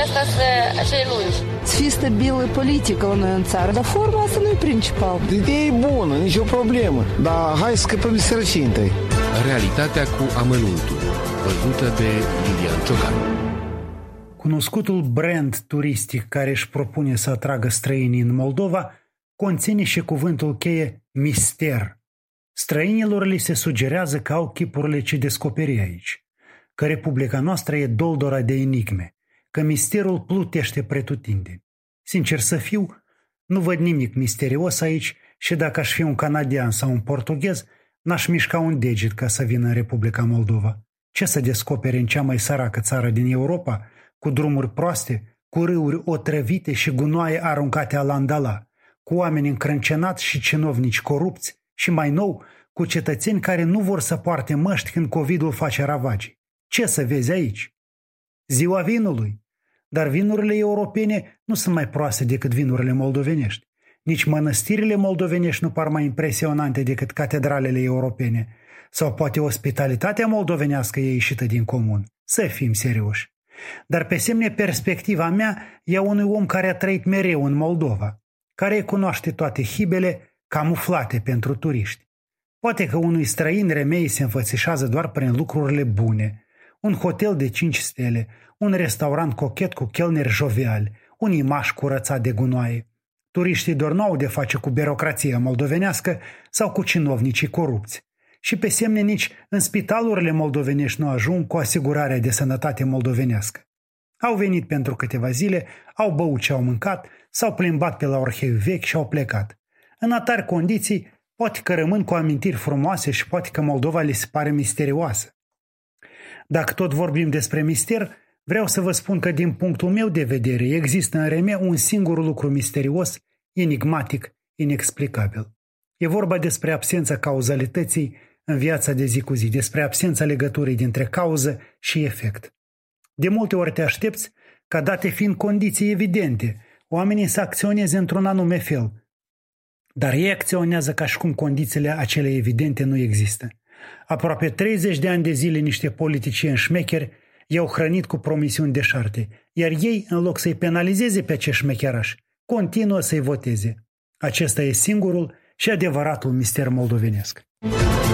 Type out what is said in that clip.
asta să-i lungi. Să fie stabilă politică la noi în țară, dar forma asta nu e principal. Ideea e bună, nicio problemă, dar hai să scăpăm de sărăcie întâi. Realitatea cu amănuntul, văzută de Lilian Ciocan. Cunoscutul brand turistic care își propune să atragă străinii în Moldova conține și cuvântul cheie mister. Străinilor li se sugerează că au chipurile ce descoperi aici, că Republica noastră e doldora de enigme, că misterul plutește pretutindeni. Sincer să fiu, nu văd nimic misterios aici și dacă aș fi un canadian sau un portughez, n-aș mișca un deget ca să vină în Republica Moldova. Ce să descopere în cea mai săracă țară din Europa, cu drumuri proaste, cu râuri otrăvite și gunoaie aruncate alandala, cu oameni încrâncenați și cinovnici corupți și, mai nou, cu cetățeni care nu vor să poarte măști când COVID-ul face ravagii. Ce să vezi aici? Ziua vinului. Dar vinurile europene nu sunt mai proaste decât vinurile moldovenești. Nici mănăstirile moldovenești nu par mai impresionante decât catedralele europene. Sau poate ospitalitatea moldovenească e ieșită din comun. Să fim serioși. Dar pe semne perspectiva mea e a unui om care a trăit mereu în Moldova, care cunoaște toate hibele camuflate pentru turiști. Poate că unui străin remei se înfățișează doar prin lucrurile bune. Un hotel de 5 stele, un restaurant cochet cu chelneri joviali, un imaș curățat de gunoaie. Turiștii doar nu au de face cu birocrația moldovenească sau cu cinovnicii corupți. Și pe semne nici în spitalurile moldovenești nu ajung cu asigurarea de sănătate moldovenească. Au venit pentru câteva zile, au băut ce au mâncat, s-au plimbat pe la orheiul vechi și au plecat. În atari condiții, poate că rămân cu amintiri frumoase și poate că Moldova li se pare misterioasă. Dacă tot vorbim despre mister, vreau să vă spun că din punctul meu de vedere există în Reme un singur lucru misterios, enigmatic, inexplicabil. E vorba despre absența cauzalității în viața de zi cu zi, despre absența legăturii dintre cauză și efect. De multe ori te aștepți ca, date fiind condiții evidente, oamenii să acționeze într-un anume fel, dar ei acționează ca și cum condițiile acelea evidente nu există. Aproape 30 de ani de zile niște politicieni șmecheri i-au hrănit cu promisiuni deșarte, iar ei, în loc să-i penalizeze pe acești șmecherași, continuă să-i voteze. Acesta e singurul și adevăratul mister moldovenesc.